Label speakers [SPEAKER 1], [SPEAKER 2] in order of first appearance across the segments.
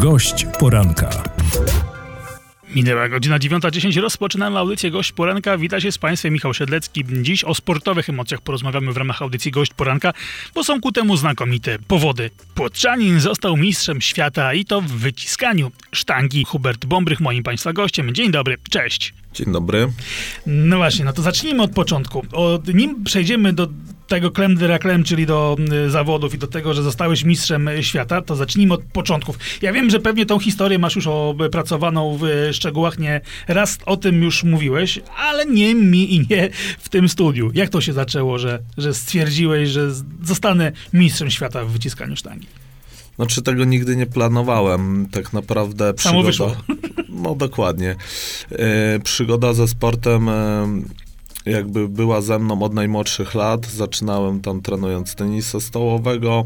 [SPEAKER 1] Gość poranka.
[SPEAKER 2] Minęła godzina 9:10. Rozpoczynamy audycję Gość Poranka. Wita się z Państwem Michał Siedlecki. Dziś o sportowych emocjach porozmawiamy w ramach audycji Gość Poranka, bo są ku temu znakomite powody. Płotczanin został mistrzem świata i to w wyciskaniu sztangi. Hubert Bąbrych moim Państwa gościem. Dzień dobry, cześć.
[SPEAKER 3] Dzień dobry.
[SPEAKER 2] No właśnie, no to zacznijmy od początku. Nim przejdziemy do tego crème de la crème, czyli do zawodów i do tego, że zostałeś mistrzem świata, to zacznijmy od początków. Ja wiem, że pewnie tą historię masz już opracowaną w szczegółach, nie raz o tym już mówiłeś, ale nie mi i nie w tym studiu. Jak to się zaczęło, że stwierdziłeś, że zostanę mistrzem świata w wyciskaniu sztangi?
[SPEAKER 3] Znaczy tego nigdy nie planowałem. Tak naprawdę przygoda...
[SPEAKER 2] Samo wyszło.
[SPEAKER 3] No dokładnie. Przygoda ze sportem jakby była ze mną od najmłodszych lat. Zaczynałem tam trenując tenisa stołowego.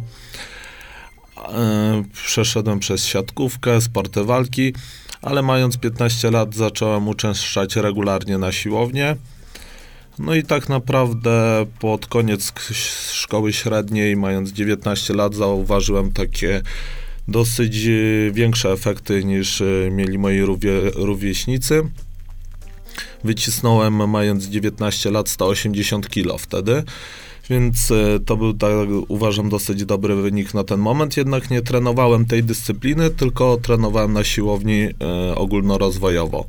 [SPEAKER 3] Przeszedłem przez siatkówkę, sporty walki, ale mając 15 lat zacząłem uczęszczać regularnie na siłownię. No i tak naprawdę pod koniec szkoły średniej, mając 19 lat, zauważyłem takie dosyć większe efekty niż mieli moi rówieśnicy. Wycisnąłem, mając 19 lat, 180 kg wtedy, więc to był, tak uważam, dosyć dobry wynik na ten moment. Jednak nie trenowałem tej dyscypliny, tylko trenowałem na siłowni ogólnorozwojowo.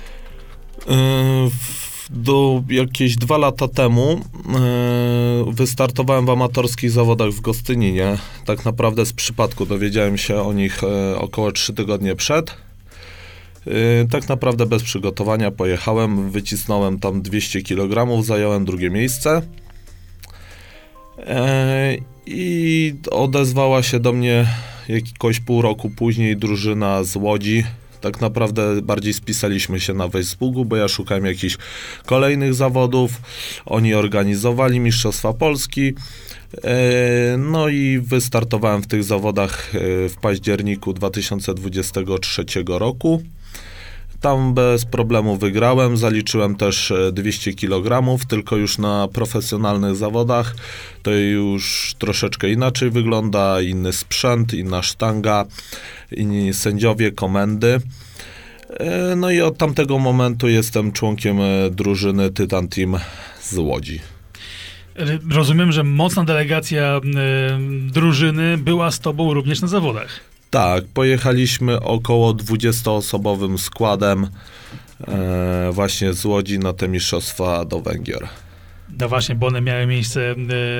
[SPEAKER 3] Do jakieś 2 lata temu wystartowałem w amatorskich zawodach w Gostyninie. Tak naprawdę z przypadku dowiedziałem się o nich około 3 tygodnie przed. Tak naprawdę bez przygotowania pojechałem, wycisnąłem tam 200 kg, zająłem 2. miejsce. I odezwała się do mnie jakiegoś pół roku później drużyna z Łodzi. Tak naprawdę bardziej spisaliśmy się na Facebooku, bo ja szukałem jakichś kolejnych zawodów. Oni organizowali Mistrzostwa Polski. No i wystartowałem w tych zawodach w październiku 2023 roku. Tam bez problemu wygrałem, zaliczyłem też 200 kg, tylko już na profesjonalnych zawodach to już troszeczkę inaczej wygląda, inny sprzęt, inna sztanga, inni sędziowie, komendy. No i od tamtego momentu jestem członkiem drużyny Tytan Team z Łodzi.
[SPEAKER 2] Rozumiem, że mocna delegacja drużyny była z tobą również na zawodach.
[SPEAKER 3] Tak, pojechaliśmy około 20-osobowym składem właśnie z Łodzi na te mistrzostwa do Węgier.
[SPEAKER 2] No właśnie, bo one miały miejsce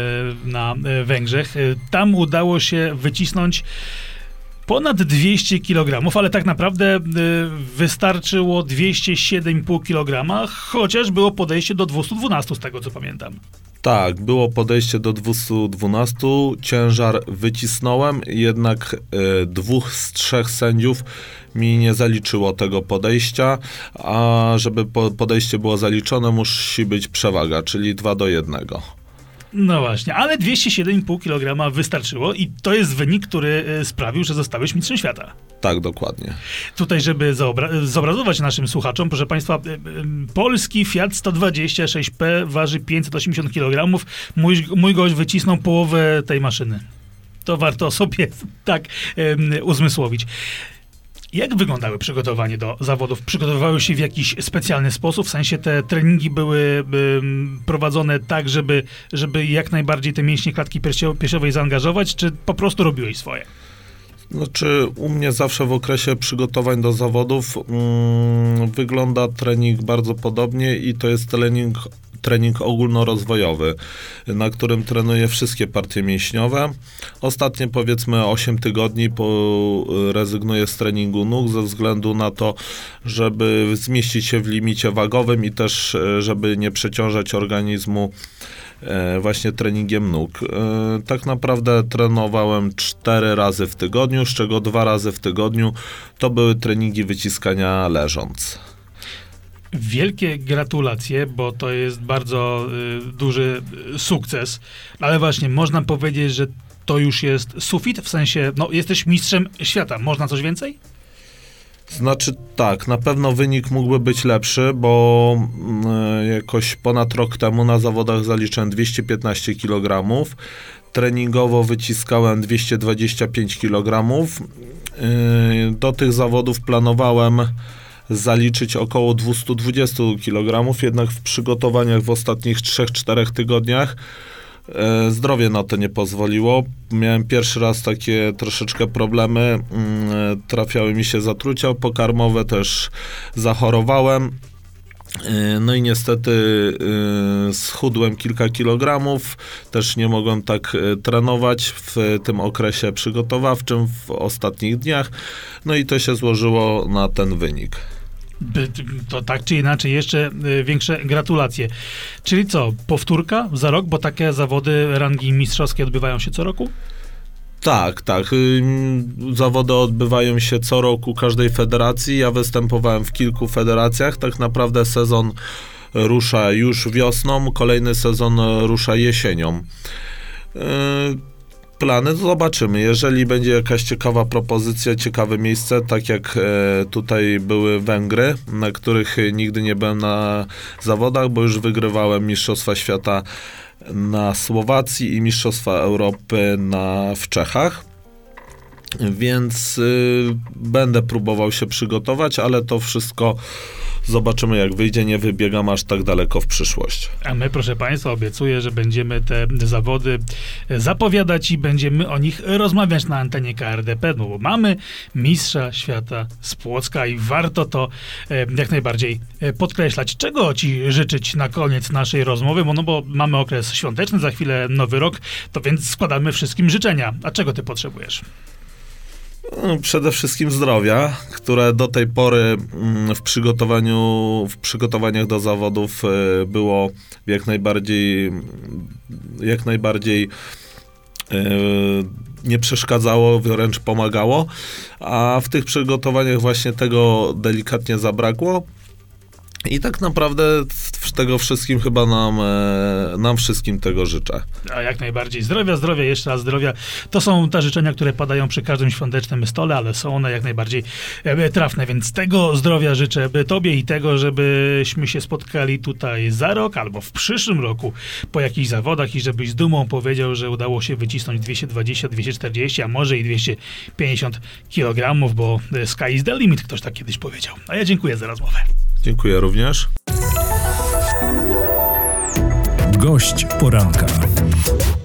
[SPEAKER 2] na Węgrzech. Tam udało się wycisnąć ponad 200 kg, ale tak naprawdę wystarczyło 207,5 kg, chociaż było podejście do 212 z tego, co pamiętam.
[SPEAKER 3] Tak, było podejście do 212, ciężar wycisnąłem, jednak 2 z 3 sędziów mi nie zaliczyło tego podejścia, a żeby podejście było zaliczone, musi być przewaga, czyli 2:1.
[SPEAKER 2] No właśnie, ale 207,5 kg wystarczyło i to jest wynik, który sprawił, że zostałeś mistrzem świata.
[SPEAKER 3] Tak, dokładnie.
[SPEAKER 2] Tutaj, żeby zobrazować naszym słuchaczom, proszę Państwa, polski Fiat 126P waży 580 kg. Mój gość wycisnął połowę tej maszyny. To warto sobie tak uzmysłowić. Jak wyglądały przygotowanie do zawodów? Przygotowywały się w jakiś specjalny sposób? W sensie te treningi były prowadzone tak, żeby jak najbardziej te mięśnie klatki piersiowej zaangażować, czy po prostu robiłeś swoje?
[SPEAKER 3] Znaczy, u mnie zawsze w okresie przygotowań do zawodów wygląda trening bardzo podobnie i to jest trening ogólnorozwojowy, na którym trenuję wszystkie partie mięśniowe. Ostatnie powiedzmy 8 tygodni rezygnuję z treningu nóg ze względu na to, żeby zmieścić się w limicie wagowym i też, żeby nie przeciążać organizmu właśnie treningiem nóg. Tak naprawdę trenowałem 4 razy w tygodniu, z czego 2 razy w tygodniu to były treningi wyciskania leżąc.
[SPEAKER 2] Wielkie gratulacje, bo to jest bardzo duży sukces, ale właśnie można powiedzieć, że to już jest sufit, w sensie, no jesteś mistrzem świata. Można coś więcej?
[SPEAKER 3] Znaczy tak, na pewno wynik mógłby być lepszy, bo jakoś ponad rok temu na zawodach zaliczyłem 215 kg. Treningowo wyciskałem 225 kg. Do tych zawodów planowałem zaliczyć około 220 kg, jednak w przygotowaniach w ostatnich 3-4 tygodniach zdrowie na to nie pozwoliło. Miałem pierwszy raz takie troszeczkę problemy, trafiały mi się zatrucia pokarmowe, też zachorowałem. No i niestety schudłem kilka kilogramów, też nie mogłem tak trenować w tym okresie przygotowawczym, w ostatnich dniach, no i to się złożyło na ten wynik.
[SPEAKER 2] To tak czy inaczej, jeszcze większe gratulacje. Czyli co, powtórka za rok, bo takie zawody rangi mistrzowskie odbywają się co roku?
[SPEAKER 3] Tak. Zawody odbywają się co roku każdej federacji. Ja występowałem w kilku federacjach. Tak naprawdę sezon rusza już wiosną, kolejny sezon rusza jesienią. Plany zobaczymy. Jeżeli będzie jakaś ciekawa propozycja, ciekawe miejsce, tak jak tutaj były Węgry, na których nigdy nie byłem na zawodach, bo już wygrywałem Mistrzostwa Świata na Słowacji i Mistrzostwa Europy w Czechach. Więc będę próbował się przygotować, ale to wszystko zobaczymy, jak wyjdzie. Nie wybiegam aż tak daleko w przyszłość.
[SPEAKER 2] A my, proszę Państwa, obiecuję, że będziemy te zawody zapowiadać i będziemy o nich rozmawiać na antenie KRDP, no bo mamy mistrza świata z Płocka i warto to jak najbardziej podkreślać. Czego Ci życzyć na koniec naszej rozmowy? Bo mamy okres świąteczny, za chwilę Nowy Rok, to więc składamy wszystkim życzenia. A czego Ty potrzebujesz?
[SPEAKER 3] Przede wszystkim zdrowia, które do tej pory w przygotowaniach do zawodów było jak najbardziej nie przeszkadzało, wręcz pomagało, a w tych przygotowaniach właśnie tego delikatnie zabrakło. I tak naprawdę tego wszystkim chyba nam wszystkim tego życzę.
[SPEAKER 2] A jak najbardziej zdrowia, jeszcze raz zdrowia. To są te życzenia, które padają przy każdym świątecznym stole, ale są one jak najbardziej trafne, więc tego zdrowia życzę Tobie i tego, żebyśmy się spotkali tutaj za rok albo w przyszłym roku po jakichś zawodach i żebyś z dumą powiedział, że udało się wycisnąć 220, 240, a może i 250 kg, bo sky is the limit, ktoś tak kiedyś powiedział. A ja dziękuję za rozmowę.
[SPEAKER 3] Dziękuję również.
[SPEAKER 1] Gość poranka.